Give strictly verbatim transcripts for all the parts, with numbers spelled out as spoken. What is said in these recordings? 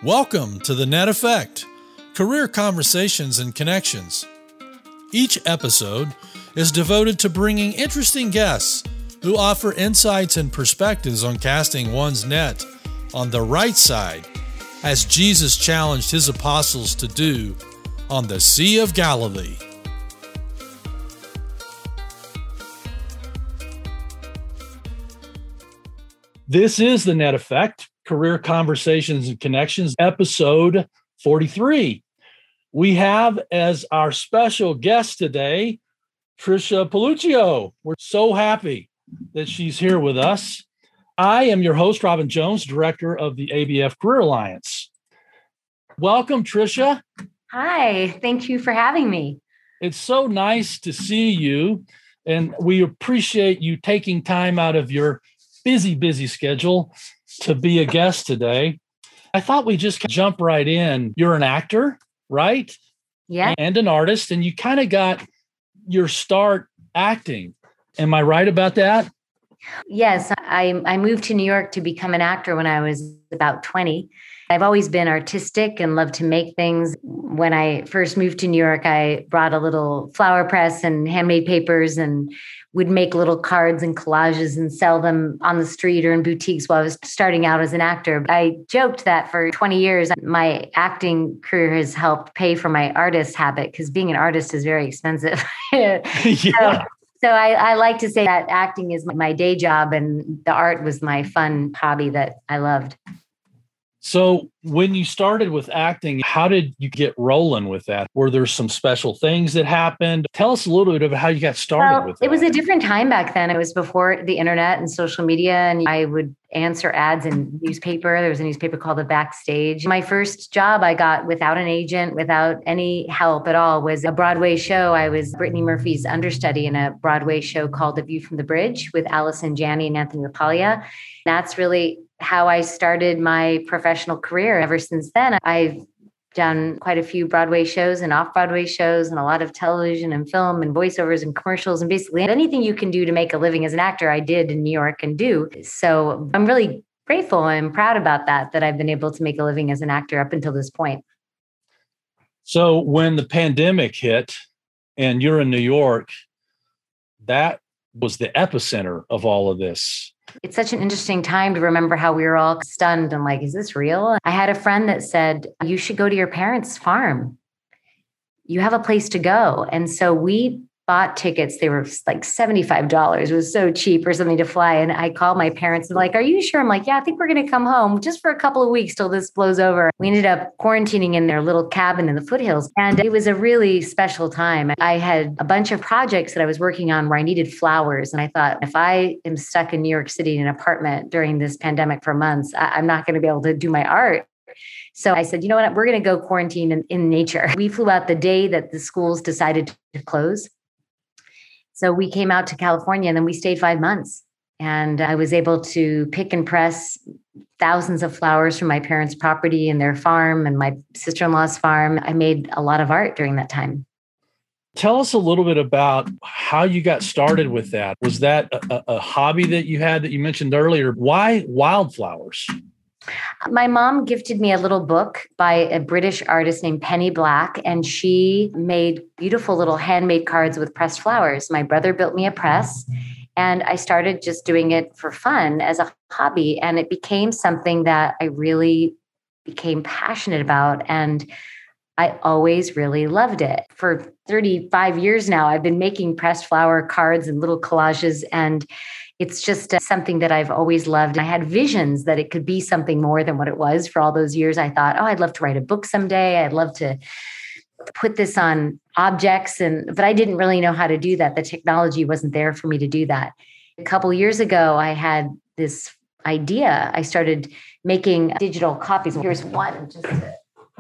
Welcome to the Net Effect, Career Conversations and Connections. Each episode is devoted to bringing interesting guests who offer insights and perspectives on casting one's net on the right side, as Jesus challenged his apostles to do on the Sea of Galilee. This is the Net Effect, Career Conversations and Connections, episode forty-three. We have as our special guest today, Tricia Paluccio. We're so happy that she's here with us. I am your host, Robin Jones, director of the A B F Career Alliance. Welcome, Tricia. Hi, thank you for having me. It's so nice to see you, and we appreciate you taking time out of your busy, busy schedule to be a guest today. I thought we'd just jump right in. You're an actor, right? Yeah. And an artist, and you kind of got your start acting. Am I right about that? Yes, I, I moved to New York to become an actor when I was about twenty. I've always been artistic and loved to make things. When I first moved to New York, I brought a little flower press and handmade papers and would make little cards and collages and sell them on the street or in boutiques while I was starting out as an actor. I joked that for twenty years, my acting career has helped pay for my artist habit because being an artist is very expensive. Yeah. So, so I, I like to say that acting is my day job and the art was my fun hobby that I loved. So when you started with acting, how did you get rolling with that? Were there some special things that happened? Tell us a little bit about how you got started well, with that. It was a different time back then. It was before the internet and social media, and I would answer ads in newspaper. There was a newspaper called The Backstage. My first job I got without an agent, without any help at all, was a Broadway show. I was Brittany Murphy's understudy in a Broadway show called The View from the Bridge with Allison Janney and Anthony LaPaglia. That's really how I started my professional career. Ever since then, I've done quite a few Broadway shows and off-Broadway shows and a lot of television and film and voiceovers and commercials and basically anything you can do to make a living as an actor, I did in New York and do. So I'm really grateful and proud about that, that I've been able to make a living as an actor up until this point. So when the pandemic hit and you're in New York, that was the epicenter of all of this. It's such an interesting time to remember how we were all stunned and like, is this real? I had a friend that said, you should go to your parents' farm. You have a place to go. And so we bought tickets. They were like seventy-five dollars. It was so cheap or something to fly. And I called my parents and like, are you sure? I'm like, yeah, I think we're going to come home just for a couple of weeks till this blows over. We ended up quarantining in their little cabin in the foothills. And it was a really special time. I had a bunch of projects that I was working on where I needed flowers. And I thought, if I am stuck in New York City in an apartment during this pandemic for months, I- I'm not going to be able to do my art. So I said, you know what, we're going to go quarantine in, in nature. We flew out the day that the schools decided to close. So we came out to California and then we stayed five months. And I was able to pick and press thousands of flowers from my parents' property and their farm and my sister-in-law's farm. I made a lot of art during that time. Tell us a little bit about how you got started with that. Was that a, a hobby that you had that you mentioned earlier? Why wildflowers? My mom gifted me a little book by a British artist named Penny Black, and she made beautiful little handmade cards with pressed flowers. My brother built me a press, and I started just doing it for fun as a hobby, and it became something that I really became passionate about, and I always really loved it. For thirty-five years now, I've been making pressed flower cards and little collages, and it's just something that I've always loved. I had visions that it could be something more than what it was for all those years. I thought, oh, I'd love to write a book someday. I'd love to put this on objects. And but I didn't really know how to do that. The technology wasn't there for me to do that. A couple of years ago, I had this idea. I started making digital copies. Here's one. Just to,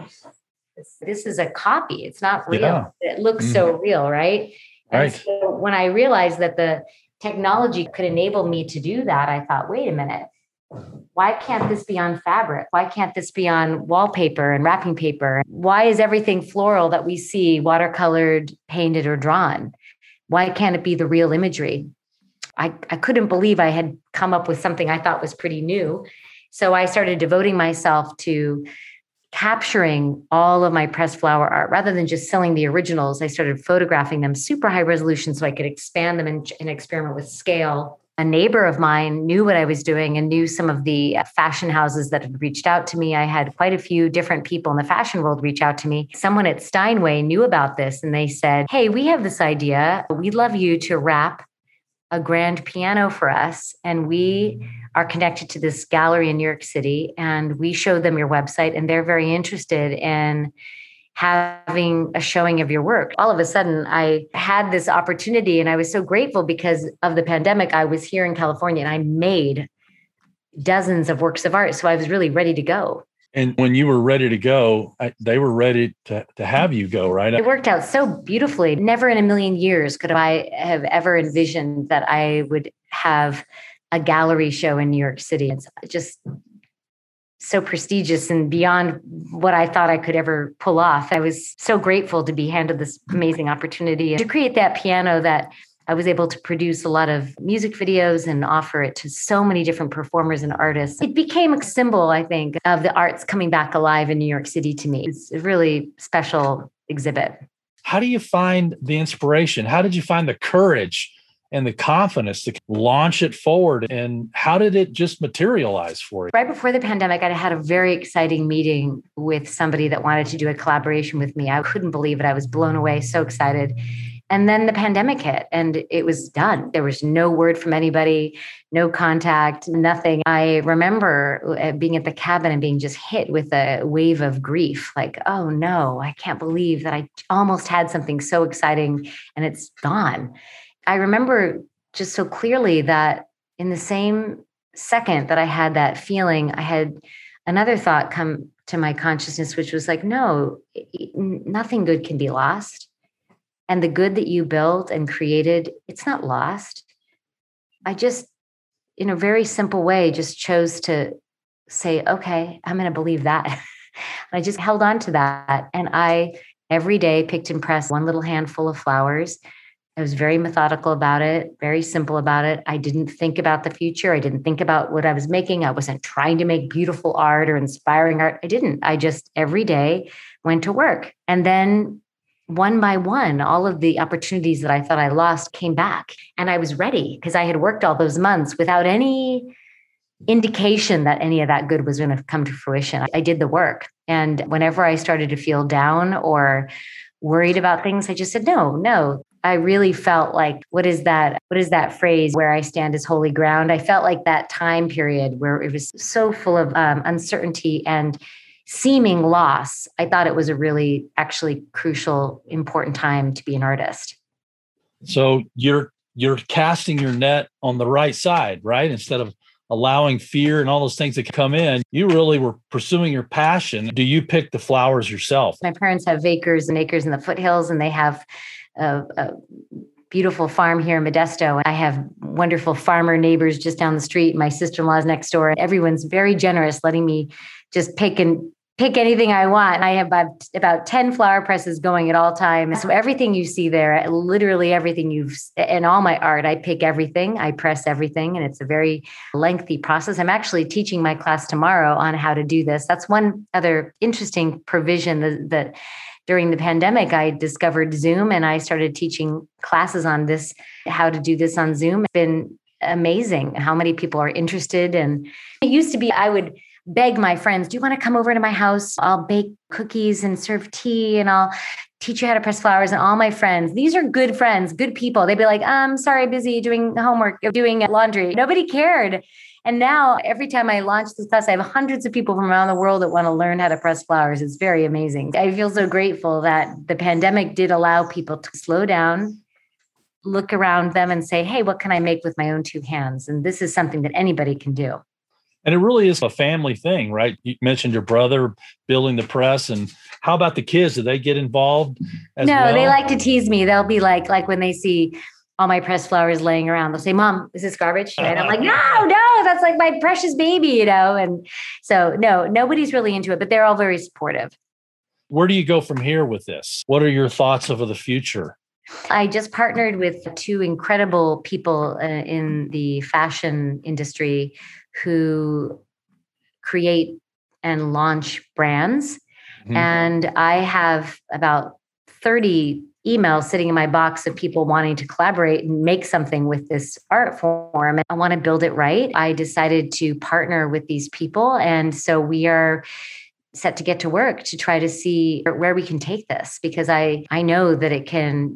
this is a copy. It's not real. Yeah. It looks mm. so real, right? Right. And so when I realized that the technology could enable me to do that, I thought, wait a minute, why can't this be on fabric? Why can't this be on wallpaper and wrapping paper? Why is everything floral that we see watercolored, painted, or drawn? Why can't it be the real imagery? I, I couldn't believe I had come up with something I thought was pretty new. So I started devoting myself to capturing all of my pressed flower art. Rather than just selling the originals, I started photographing them super high resolution so I could expand them and, and experiment with scale. A neighbor of mine knew what I was doing and knew some of the fashion houses that had reached out to me. I had quite a few different people in the fashion world reach out to me. Someone at Steinway knew about this and they said, hey, we have this idea. We'd love you to wrap a grand piano for us. And we are connected to this gallery in New York City. And we showed them your website and they're very interested in having a showing of your work. All of a sudden, I had this opportunity and I was so grateful because of the pandemic. I was here in California and I made dozens of works of art. So I was really ready to go. And when you were ready to go, I, they were ready to, to have you go, right? It worked out so beautifully. Never in a million years could I have ever envisioned that I would have a gallery show in New York City. It's just so prestigious and beyond what I thought I could ever pull off. I was so grateful to be handed this amazing opportunity to create that piano that I was able to produce a lot of music videos and offer it to so many different performers and artists. It became a symbol, I think, of the arts coming back alive in New York City to me. It's a really special exhibit. How do you find the inspiration? How did you find the courage and the confidence to launch it forward? And how did it just materialize for you? Right before the pandemic, I had a very exciting meeting with somebody that wanted to do a collaboration with me. I couldn't believe it. I was blown away, so excited. And then the pandemic hit and it was done. There was no word from anybody, no contact, nothing. I remember being at the cabin and being just hit with a wave of grief. Like, oh no, I can't believe that I almost had something so exciting and it's gone. I remember just so clearly that in the same second that I had that feeling, I had another thought come to my consciousness, which was like, no, nothing good can be lost. And the good that you built and created, it's not lost. I just, in a very simple way, just chose to say, okay, I'm going to believe that. And I just held on to that. And I, every day, picked and pressed one little handful of flowers. I was very methodical about it, very simple about it. I didn't think about the future. I didn't think about what I was making. I wasn't trying to make beautiful art or inspiring art. I didn't. I just every day went to work. And then one by one, all of the opportunities that I thought I lost came back. And I was ready because I had worked all those months without any indication that any of that good was going to come to fruition. I did the work. And whenever I started to feel down or worried about things, I just said, no, no. I really felt like, what is that? What is that phrase where I stand as holy ground? I felt like that time period where it was so full of um, uncertainty and seeming loss. I thought it was a really actually crucial, important time to be an artist. So you're you're casting your net on the right side, right? Instead of allowing fear and all those things that come in, you really were pursuing your passion. Do you pick the flowers yourself? My parents have acres and acres in the foothills, and they have a, a beautiful farm here in Modesto. I have wonderful farmer neighbors just down the street. My sister-in-law is next door. Everyone's very generous, letting me just pick and pick anything I want. I have about, about ten flower presses going at all times. So everything you see there, literally everything you've, in all my art, I pick everything, I press everything, and it's a very lengthy process. I'm actually teaching my class tomorrow on how to do this. That's one other interesting provision that, that during the pandemic, I discovered Zoom and I started teaching classes on this, how to do this on Zoom. It's been amazing how many people are interested. And it used to be, I would beg my friends, do you want to come over to my house? I'll bake cookies and serve tea and I'll teach you how to press flowers. And all my friends, these are good friends, good people. They'd be like, I'm sorry, busy doing homework, doing laundry. Nobody cared. And now every time I launch this class, I have hundreds of people from around the world that want to learn how to press flowers. It's very amazing. I feel so grateful that the pandemic did allow people to slow down, look around them and say, hey, what can I make with my own two hands? And this is something that anybody can do. And it really is a family thing, right? You mentioned your brother building the press. And how about the kids? Do they get involved as no, well? They like to tease me. They'll be like, like when they see all my pressed flowers laying around, they'll say, Mom, is this garbage? And I'm like, no, no, that's like my precious baby, you know? And so, no, nobody's really into it, but they're all very supportive. Where do you go from here with this? What are your thoughts over the future? I just partnered with two incredible people uh, in the fashion industry who create and launch brands Mm-hmm. And I have about thirty emails sitting in my box of people wanting to collaborate and make something with this art form. And I want to build it right. I decided to partner with these people. And so we are set to get to work to try to see where we can take this, because I, I know that it can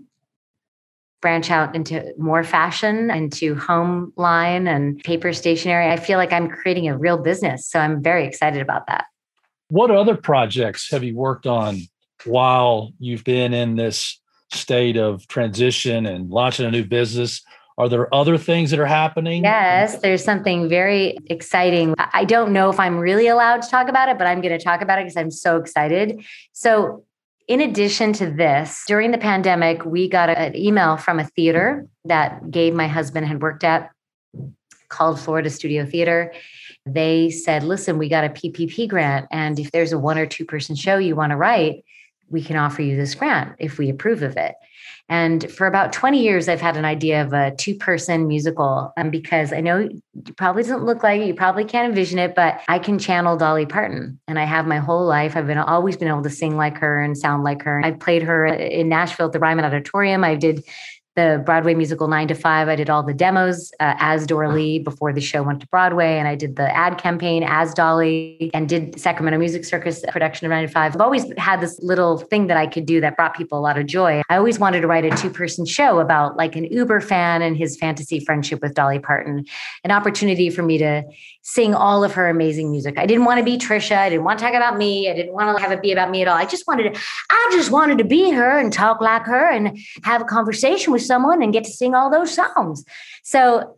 branch out into more fashion, into home line and paper stationery. I feel like I'm creating a real business. So I'm very excited about that. What other projects have you worked on while you've been in this state of transition and launching a new business? Are there other things that are happening? Yes, there's something very exciting. I don't know if I'm really allowed to talk about it, but I'm going to talk about it because I'm so excited. So in addition to this, during the pandemic, we got an email from a theater that Gabe, my husband, had worked at, called Florida Studio Theater. They said, listen, we got a P P P grant. And if there's a one or two person show you want to write, we can offer you this grant if we approve of it. And for about twenty years, I've had an idea of a two-person musical, um, because I know it probably doesn't look like it, you probably can't envision it, but I can channel Dolly Parton. And I have my whole life. I've been always been able to sing like her and sound like her. I played her in Nashville at the Ryman Auditorium. I did the Broadway musical Nine to Five. I did all the demos uh, as Dorothy before the show went to Broadway. And I did the ad campaign as Dolly and did Sacramento Music Circus production of Nine to Five. I've always had this little thing that I could do that brought people a lot of joy. I always wanted to write a two-person show about like an Uber fan and his fantasy friendship with Dolly Parton, an opportunity for me to sing all of her amazing music. I didn't want to be Trisha. I didn't want to talk about me. I didn't want to have it be about me at all. I just wanted to, I just wanted to be her and talk like her and have a conversation with someone and get to sing all those songs. So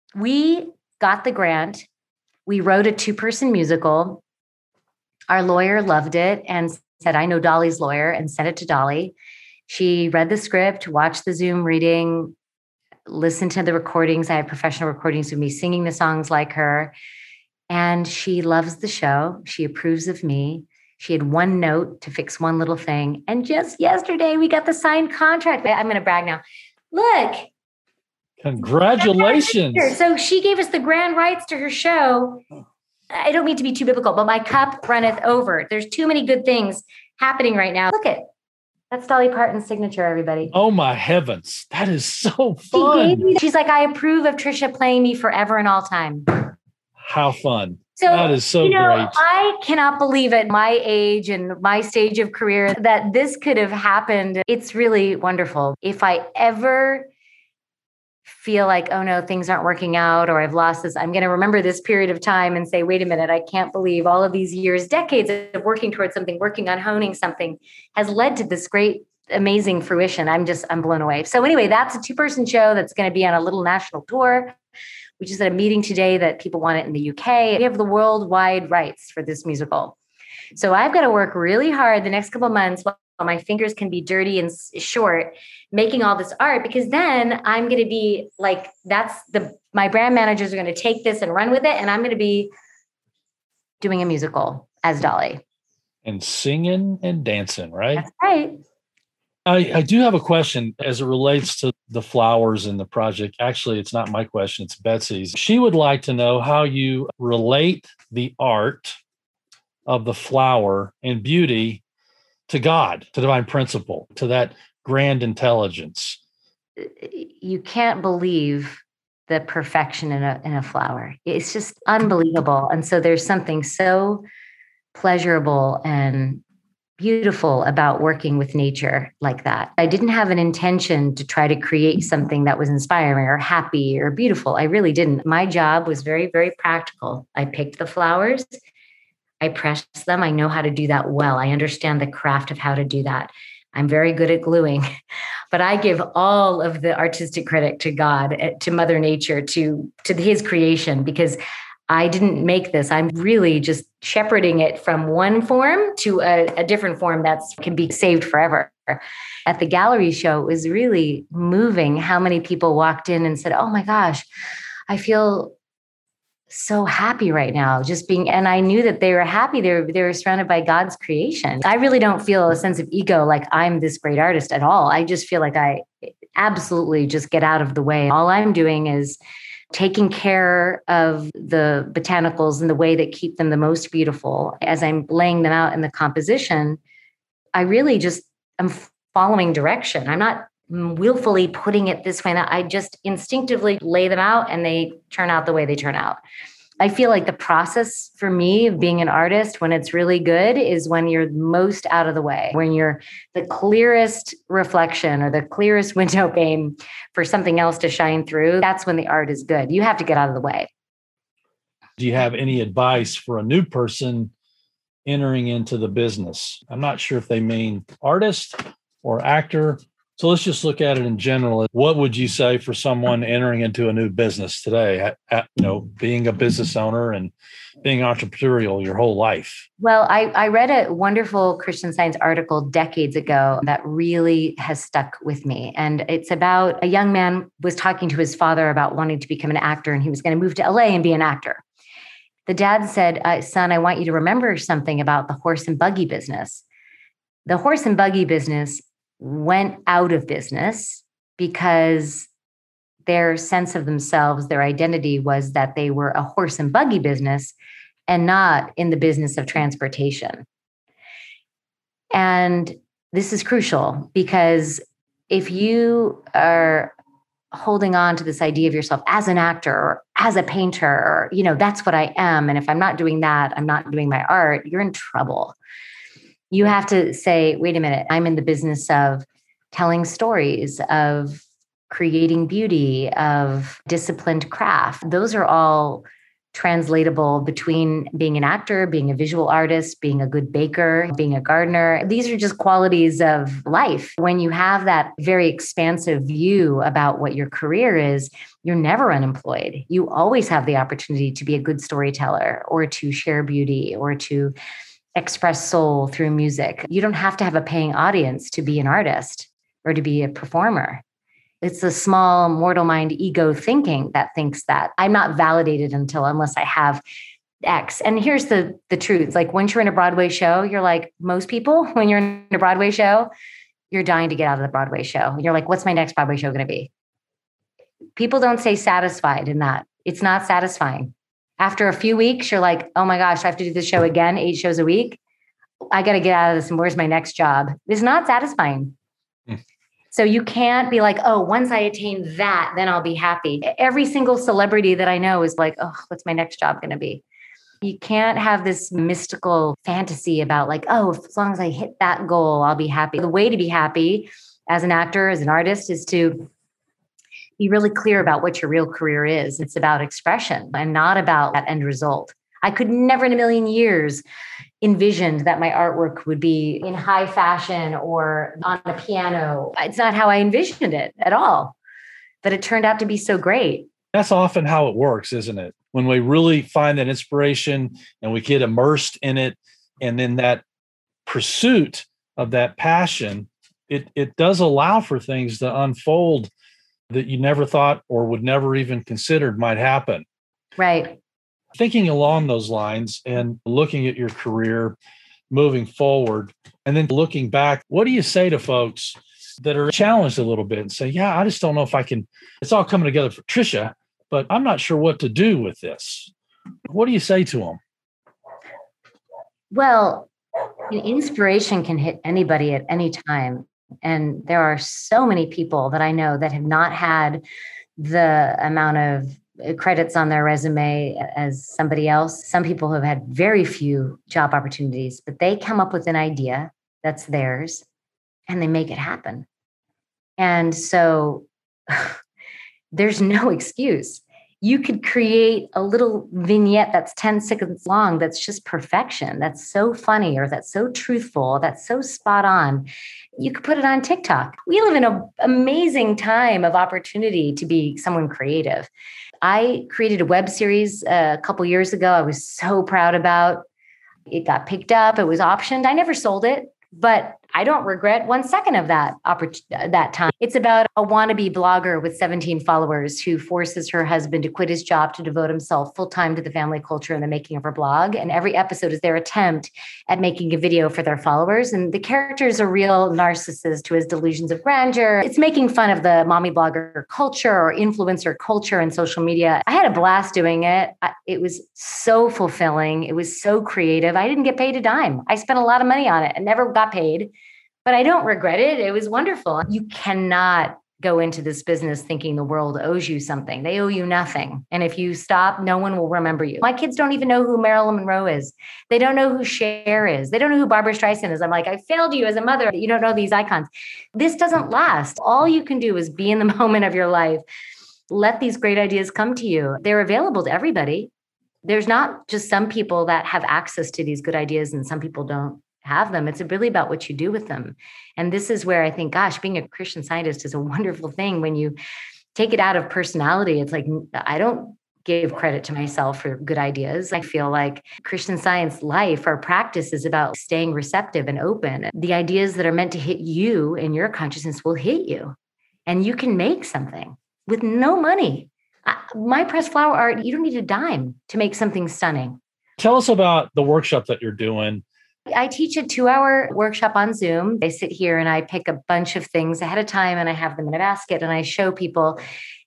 we got the grant. We wrote a two-person musical. Our lawyer loved it and said, I know Dolly's lawyer, and sent it to Dolly. She read the script, watched the Zoom reading, listened to the recordings. I have professional recordings of me singing the songs like her. And she loves the show. She approves of me. She had one note to fix one little thing. And just yesterday, we got the signed contract. I'm going to brag now. Look. Congratulations. So she gave us the grand rights to her show. I don't mean to be too biblical, but my cup runneth over. There's too many good things happening right now. Look at That's Dolly Parton's signature, everybody. Oh, my heavens. That is so fun. She gave me, she's like, I approve of Trisha playing me forever and all time. How fun. So, that is so you know, great. I cannot believe at my age and my stage of career that this could have happened. It's really wonderful. If I ever feel like, oh no, things aren't working out, or I've lost this, I'm going to remember this period of time and say, wait a minute, I can't believe all of these years, decades of working towards something, working on honing something has led to this great, amazing fruition. I'm just, I'm blown away. So anyway, that's a two-person show that's going to be on a little national tour. We just had a meeting today that people want it in the U K. We have the worldwide rights for this musical. So I've got to work really hard the next couple of months while my fingers can be dirty and short, making all this art, because then I'm going to be like, that's the, my brand managers are going to take this and run with it. And I'm going to be doing a musical as Dolly. And singing and dancing, right? That's right. I, I do have a question as it relates to the flowers in the project. Actually, it's not my question, it's Betsy's. She would like to know how you relate the art of the flower and beauty to God, to divine principle, to that grand intelligence. You can't believe the perfection in a in a flower. It's just unbelievable. And so there's something so pleasurable and beautiful about working with nature like that. I didn't have an intention to try to create something that was inspiring or happy or beautiful. I really didn't. My job was very, very practical. I picked the flowers. I pressed them. I know how to do that well. I understand the craft of how to do that. I'm very good at gluing, but I give all of the artistic credit to God, to Mother Nature, to, to his creation, because I didn't make this. I'm really just shepherding it from one form to a, a different form that can be saved forever. At the gallery show, it was really moving how many people walked in and said, oh my gosh, I feel so happy right now just being, and I knew that they were happy. They were, they were surrounded by God's creation. I really don't feel a sense of ego like I'm this great artist at all. I just feel like I absolutely just get out of the way. All I'm doing is taking care of the botanicals in the way that keep them the most beautiful. As I'm laying them out in the composition, I really just am following direction. I'm not willfully putting it this way. I just instinctively lay them out and they turn out the way they turn out. I feel like the process for me of being an artist, when it's really good, is when you're most out of the way, when you're the clearest reflection or the clearest window pane for something else to shine through. That's when the art is good. You have to get out of the way. Do you have any advice for a new person entering into the business? I'm not sure if they mean artist or actor. So let's just look at it in general. What would you say for someone entering into a new business today, you know, being a business owner and being entrepreneurial your whole life? Well, I, I read a wonderful Christian Science article decades ago that really has stuck with me. And it's about a young man was talking to his father about wanting to become an actor, and he was going to move to L A and be an actor. The dad said, uh, son, I want you to remember something about the horse and buggy business. The horse and buggy business went out of business because their sense of themselves, their identity was that they were a horse and buggy business and not in the business of transportation. And this is crucial because if you are holding on to this idea of yourself as an actor or as a painter, or, you know, that's what I am, and if I'm not doing that, I'm not doing my art, you're in trouble. You have to say, wait a minute, I'm in the business of telling stories, of creating beauty, of disciplined craft. Those are all translatable between being an actor, being a visual artist, being a good baker, being a gardener. These are just qualities of life. When you have that very expansive view about what your career is, you're never unemployed. You always have the opportunity to be a good storyteller or to share beauty or to express soul through music. You don't have to have a paying audience to be an artist or to be a performer. It's a small mortal mind ego thinking that thinks that I'm not validated until unless I have X. And here's the, the truth. Like once you're in a Broadway show, you're like most people, when you're in a Broadway show, you're dying to get out of the Broadway show. You're like, what's my next Broadway show going to be? People don't say satisfied in that. It's not satisfying. After a few weeks, you're like, oh my gosh, I have to do this show again, eight shows a week. I got to get out of this. And where's my next job? It's not satisfying. Mm. So you can't be like, oh, once I attain that, then I'll be happy. Every single celebrity that I know is like, oh, what's my next job going to be? You can't have this mystical fantasy about like, oh, as long as I hit that goal, I'll be happy. The way to be happy as an actor, as an artist, is to be really clear about what your real career is. It's about expression and not about that end result. I could never in a million years envisioned that my artwork would be in high fashion or on a piano. It's not how I envisioned it at all, but it turned out to be so great. That's often how it works, isn't it? When we really find that inspiration and we get immersed in it, and then that pursuit of that passion, it, it does allow for things to unfold that you never thought or would never even considered might happen. Right. Thinking along those lines and looking at your career moving forward, and then looking back, what do you say to folks that are challenged a little bit and say, yeah, I just don't know if I can, it's all coming together for Tricia, but I'm not sure what to do with this. What do you say to them? Well, inspiration can hit anybody at any time. And there are so many people that I know that have not had the amount of credits on their resume as somebody else. Some people have had very few job opportunities, but they come up with an idea that's theirs and they make it happen. And so there's no excuse. You could create a little vignette that's ten seconds long that's just perfection. That's so funny, or that's so truthful, that's so spot on. You could put it on TikTok. We live in an amazing time of opportunity to be someone creative. I created a web series a couple years ago. I was so proud about. It got picked up. It was optioned. I never sold it, but I don't regret one second of that oppor- that time. It's about a wannabe blogger with seventeen followers who forces her husband to quit his job to devote himself full time to the family culture and the making of her blog. And every episode is their attempt at making a video for their followers. And the character is a real narcissist who has delusions of grandeur. It's making fun of the mommy blogger culture or influencer culture and social media. I had a blast doing it. It was so fulfilling. It was so creative. I didn't get paid a dime. I spent a lot of money on it and never got paid. But I don't regret it. It was wonderful. You cannot go into this business thinking the world owes you something. They owe you nothing. And if you stop, no one will remember you. My kids don't even know who Marilyn Monroe is. They don't know who Cher is. They don't know who Barbara Streisand is. I'm like, I failed you as a mother. You don't know these icons. This doesn't last. All you can do is be in the moment of your life. Let these great ideas come to you. They're available to everybody. There's not just some people that have access to these good ideas and some people don't have them. It's really about what you do with them. And this is where I think, gosh, being a Christian Scientist is a wonderful thing. When you take it out of personality, it's like, I don't give credit to myself for good ideas. I feel like Christian Science life or practice is about staying receptive and open. The ideas that are meant to hit you in your consciousness will hit you. And you can make something with no money. My pressed flower art, you don't need a dime to make something stunning. Tell us about the workshop that you're doing. I teach a two-hour workshop on Zoom. I sit here and I pick a bunch of things ahead of time and I have them in a basket and I show people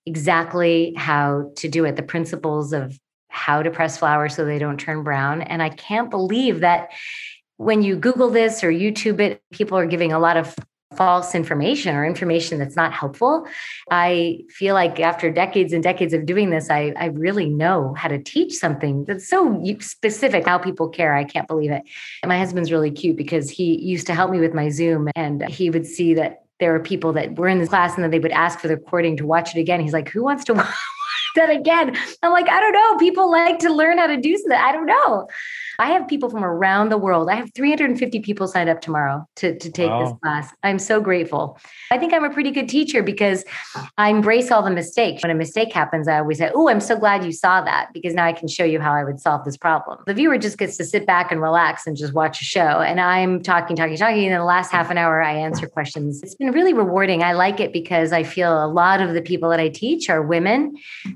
exactly how to do it, the principles of how to press flowers so they don't turn brown. And I can't believe that when you Google this or YouTube it, people are giving a lot of false information or information that's not helpful. I feel like after decades and decades of doing this, I, I really know how to teach something that's so specific, how people care. I can't believe it. And my husband's really cute because he used to help me with my Zoom and he would see that there were people that were in this class and then they would ask for the recording to watch it again. He's like, who wants to watch that again? I'm like, I don't know. People like to learn how to do that. I don't know. I have people from around the world. I have three hundred fifty people signed up tomorrow to, to take wow. this class. I'm so grateful. I think I'm a pretty good teacher because I embrace all the mistakes. When a mistake happens, I always say, oh, I'm so glad you saw that because now I can show you how I would solve this problem. The viewer just gets to sit back and relax and just watch a show. And I'm talking, talking, talking. And in the last half an hour, I answer questions. It's been really rewarding. I like it because I feel a lot of the people that I teach are women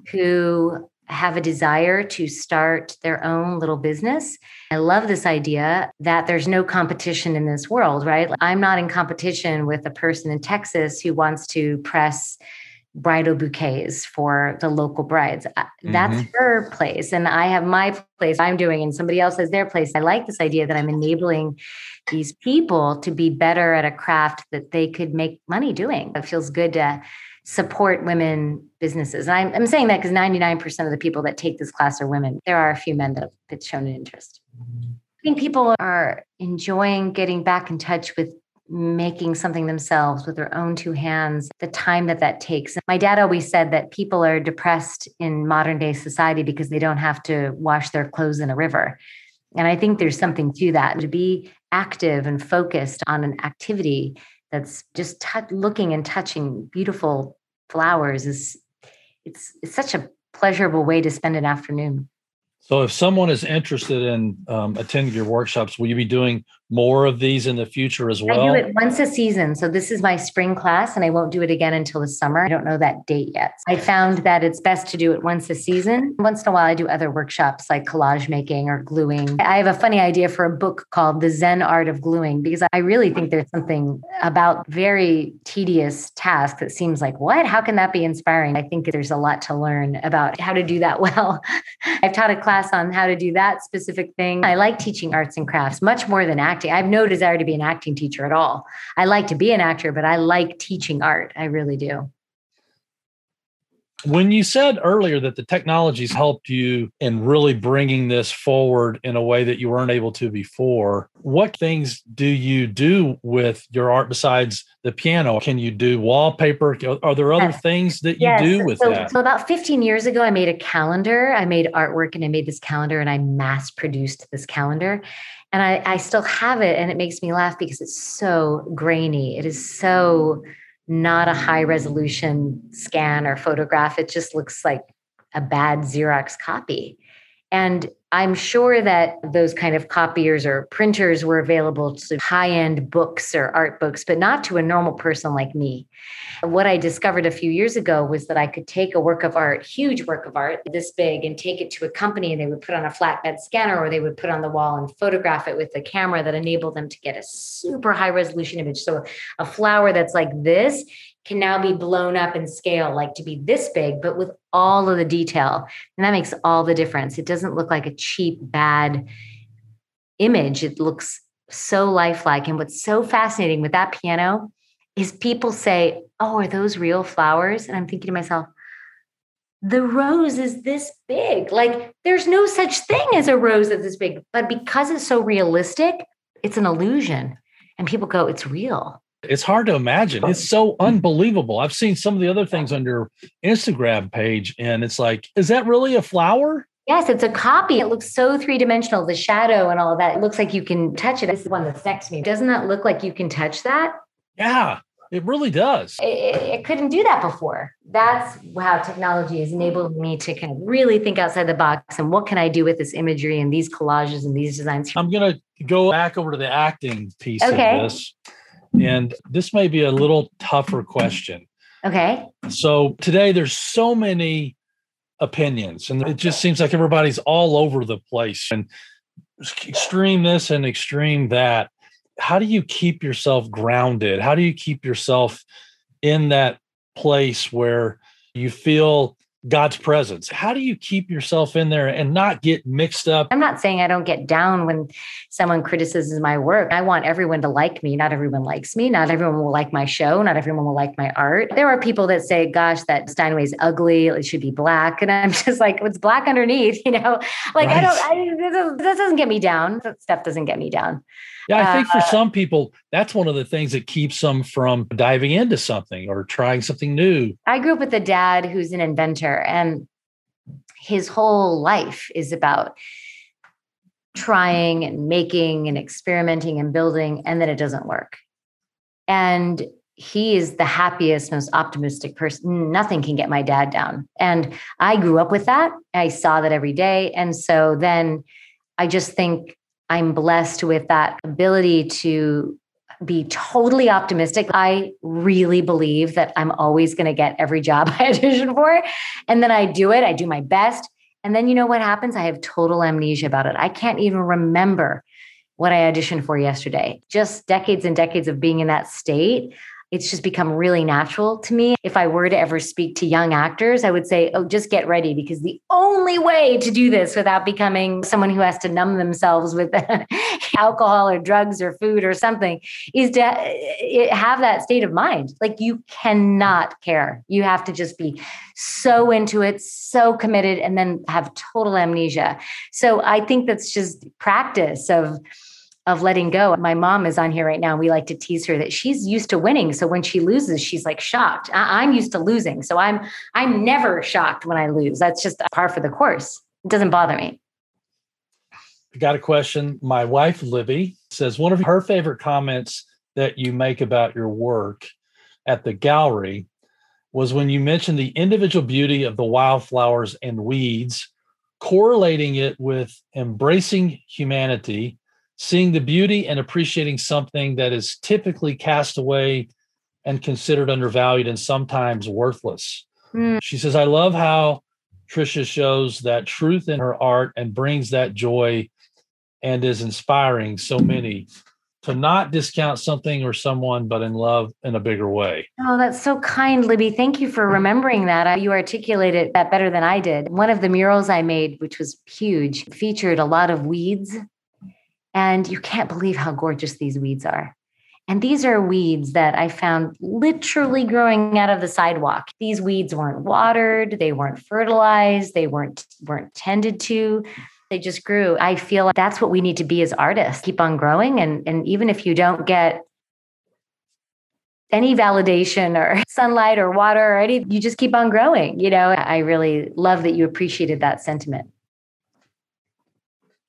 who have a desire to start their own little business. I love this idea that there's no competition in this world, right? I'm not in competition with a person in Texas who wants to press bridal bouquets for the local brides. That's mm-hmm. her place. And I have my place I'm doing, and somebody else has their place. I like this idea that I'm enabling these people to be better at a craft that they could make money doing. It feels good to support women businesses. And I'm, I'm saying that because ninety-nine percent of the people that take this class are women. There are a few men that have shown an interest. I think people are enjoying getting back in touch with making something themselves with their own two hands, the time that that takes. My dad always said that people are depressed in modern day society because they don't have to wash their clothes in a river. And I think there's something to that, to be active and focused on an activity that's just t- looking and touching beautiful flowers is it's it's such a pleasurable way to spend an afternoon. So if someone is interested in um, attending your workshops, will you be doing more of these in the future as well? I do it once a season. So this is my spring class and I won't do it again until the summer. I don't know that date yet. I found that it's best to do it once a season. Once in a while, I do other workshops like collage making or gluing. I have a funny idea for a book called The Zen Art of Gluing, because I really think there's something about very tedious tasks that seems like, what? How can that be inspiring? I think there's a lot to learn about how to do that well. I've taught a class on how to do that specific thing. I like teaching arts and crafts much more than acting. I have no desire to be an acting teacher at all. I like to be an actor, but I like teaching art. I really do. When you said earlier that the technology's helped you in really bringing this forward in a way that you weren't able to before, what things do you do with your art besides the piano? Can you do wallpaper? Are there other yes. things that you yes. do with so, that? So about fifteen years ago, I made a calendar. I made artwork and I made this calendar and I mass produced this calendar. And I, I still have it. And it makes me laugh because it's so grainy. It is so not a high resolution scan or photograph. It just looks like a bad Xerox copy. And I'm sure that those kind of copiers or printers were available to high-end books or art books, but not to a normal person like me. What I discovered a few years ago was that I could take a work of art, huge work of art, this big, and take it to a company, and they would put on a flatbed scanner, or they would put on the wall and photograph it with a camera that enabled them to get a super high resolution image. So a flower that's like this can now be blown up in scale, like to be this big, but with all of the detail. And that makes all the difference. It doesn't look like a cheap, bad image. It looks so lifelike. And what's so fascinating with that piano is people say, oh, are those real flowers? And I'm thinking to myself, the rose is this big. Like there's no such thing as a rose that's this big. But because it's so realistic, it's an illusion. And people go, it's real. It's hard to imagine. It's so unbelievable. I've seen some of the other things on your Instagram page, and it's like, is that really a flower? Yes, it's a copy. It looks so three-dimensional, the shadow and all of that. It looks like you can touch it. This is the one that's next to me. Doesn't that look like you can touch that? Yeah, it really does. It, it, it couldn't do that before. That's how technology has enabled me to kind of really think outside the box and what can I do with this imagery and these collages and these designs. I'm going to go back over to the acting piece okay. of this. And this may be a little tougher question. Okay. So today there's so many opinions, and it just seems like everybody's all over the place and extreme this and extreme that. How do you keep yourself grounded? How do you keep yourself in that place where you feel God's presence? How do you keep yourself in there and not get mixed up? I'm not saying I don't get down when someone criticizes my work. I want everyone to like me. Not everyone likes me. Not everyone will like my show. Not everyone will like my art. There are people that say, gosh, that Steinway's ugly. It should be black. And I'm just like, it's black underneath, you know, like right. I don't, I, this doesn't get me down. That stuff doesn't get me down. Yeah, I think uh, for some people, that's one of the things that keeps them from diving into something or trying something new. I grew up with a dad who's an inventor, and his whole life is about trying and making and experimenting and building, and then it doesn't work. And he is the happiest, most optimistic person. Nothing can get my dad down. And I grew up with that. I saw that every day. And so then I just think I'm blessed with that ability to be totally optimistic. I really believe that I'm always going to get every job I audition for. And then I do it. I do my best. And then you know what happens? I have total amnesia about it. I can't even remember what I auditioned for yesterday. Just decades and decades of being in that state. It's just become really natural to me. If I were to ever speak to young actors, I would say, oh, just get ready, because the only way to do this without becoming someone who has to numb themselves with alcohol or drugs or food or something is to have that state of mind. Like you cannot care. You have to just be so into it, so committed, and then have total amnesia. So I think that's just practice of of letting go. My mom is on here right now. We like to tease her that she's used to winning. So when she loses, she's like shocked. I- I'm used to losing. So I'm, I'm never shocked when I lose. That's just par for the course. It doesn't bother me. I got a question. My wife, Libby, says one of her favorite comments that you make about your work at the gallery was when you mentioned the individual beauty of the wildflowers and weeds, correlating it with embracing humanity, seeing the beauty and appreciating something that is typically cast away and considered undervalued and sometimes worthless. Mm. She says, I love how Tricia shows that truth in her art and brings that joy and is inspiring so many to not discount something or someone, but in love in a bigger way. Oh, that's so kind, Libby. Thank you for remembering that. You articulated that better than I did. One of the murals I made, which was huge, featured a lot of weeds. And you can't believe how gorgeous these weeds are. And these are weeds that I found literally growing out of the sidewalk. These weeds weren't watered, they weren't fertilized, they weren't, weren't tended to. They just grew. I feel like that's what we need to be as artists. Keep on growing. And, and even if you don't get any validation or sunlight or water or any, you just keep on growing. You know, I really love that you appreciated that sentiment.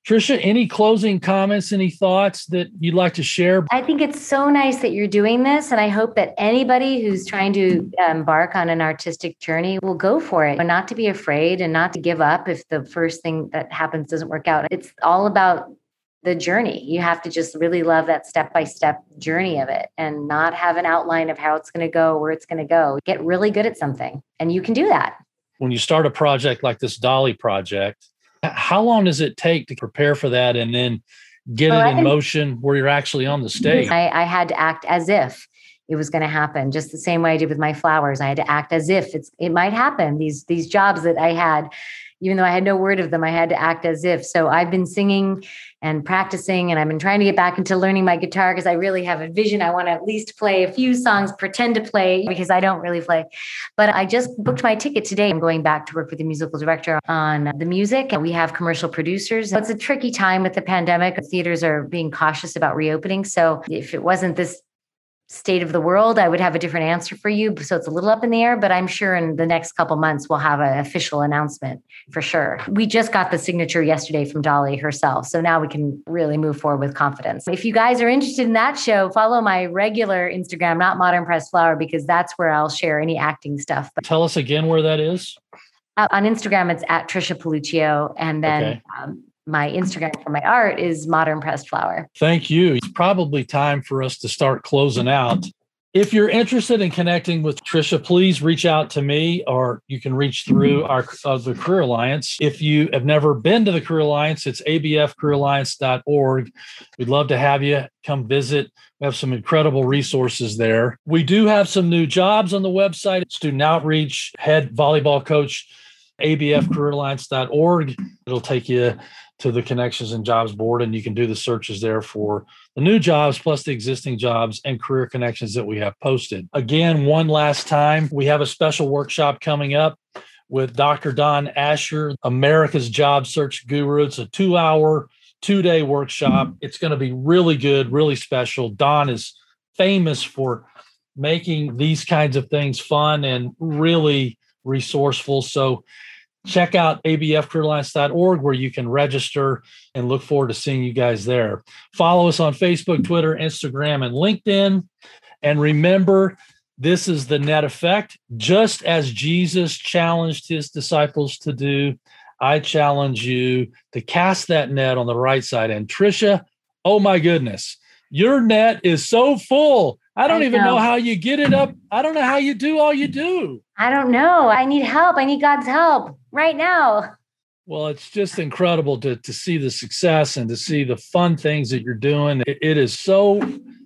Tricia, any closing comments, any thoughts that you'd like to share? I think it's so nice that you're doing this. And I hope that anybody who's trying to embark on an artistic journey will go for it, and not to be afraid and not to give up if the first thing that happens doesn't work out. It's all about the journey. You have to just really love that step-by-step journey of it and not have an outline of how it's going to go, where it's going to go. Get really good at something, and you can do that. When you start a project like this Dolly project, how long does it take to prepare for that and then get well, it in motion where you're actually on the stage? I, I had to act as if it was going to happen, just the same way I did with my flowers. I had to act as if it's it might happen. These these jobs that I had, even though I had no word of them, I had to act as if. So I've been singing and practicing, and I've been trying to get back into learning my guitar because I really have a vision. I want to at least play a few songs, pretend to play, because I don't really play. But I just booked my ticket today. I'm going back to work with the musical director on the music. We have commercial producers. It's a tricky time with the pandemic. Theaters are being cautious about reopening. So if it wasn't this state of the world, I would have a different answer for you. So it's a little up in the air, but I'm sure in the next couple months, we'll have an official announcement for sure. We just got the signature yesterday from Dolly herself. So now we can really move forward with confidence. If you guys are interested in that show, follow my regular Instagram, not Modern Pressed Flower, because that's where I'll share any acting stuff. But tell us again where that is. Uh, on Instagram, it's at Tricia Paluccio. And then okay. um, my Instagram for my art is Modern Pressed Flower. Thank you. It's probably time for us to start closing out. If you're interested in connecting with Tricia, please reach out to me, or you can reach through our uh, the Career Alliance. If you have never been to the Career Alliance, it's a b f career alliance dot org. We'd love to have you come visit. We have some incredible resources there. We do have some new jobs on the website. Student outreach, head volleyball coach, a b f career alliance dot org. It'll take you to the Connections and Jobs board, and you can do the searches there for the new jobs plus the existing jobs and career connections that we have posted. Again, one last time, we have a special workshop coming up with Doctor Don Asher, America's Job Search Guru. It's a two-hour, two-day workshop. It's going to be really good, really special. Don is famous for making these kinds of things fun and really resourceful. So check out a b f career alliance dot org where you can register, and look forward to seeing you guys there. Follow us on Facebook, Twitter, Instagram, and LinkedIn. And remember, this is the net effect. Just as Jesus challenged his disciples to do, I challenge you to cast that net on the right side. And Tricia, oh my goodness, your net is so full. I don't I even know. know how you get it up. I don't know how you do all you do. I don't know. I need help. I need God's help right now. Well, it's just incredible to, to see the success and to see the fun things that you're doing. It, it is so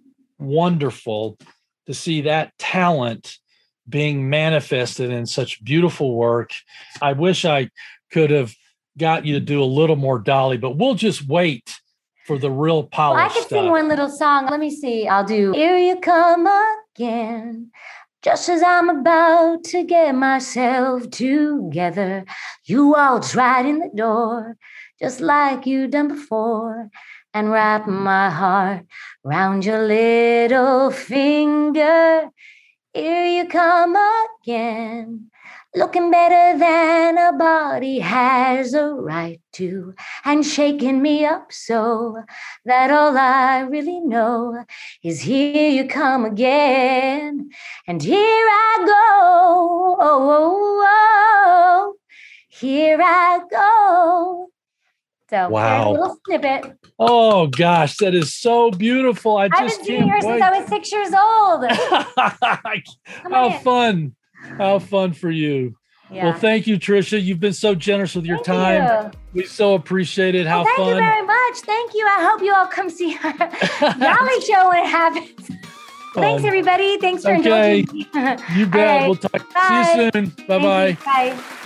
wonderful to see that talent being manifested in such beautiful work. I wish I could have got you to do a little more Dolly, but we'll just wait for the real polished well, I could stuff. Sing one little song. Let me see. I'll do Here You Come Again. Just as I'm about to get myself together, you waltz right in the door, just like you done before, and wrap my heart round your little finger. Here you come again, looking better than a body has a right to, and shaking me up so that all I really know is here you come again, and here I go, oh, oh, oh, here I go. So wow. Here's a little snippet. Oh gosh, that is so beautiful. I just I've been doing her wait. since I was six years old. How fun. How fun for you. Yeah. Well, thank you, Tricia. You've been so generous with your thank time. You. We so appreciate it. How well, thank fun. Thank you very much. Thank you. I hope you all come see our Dolly show when it happens. Thanks, everybody. Thanks for okay. indulging me. You bet. Right. We'll talk. Bye. See you soon. Bye-bye. Bye.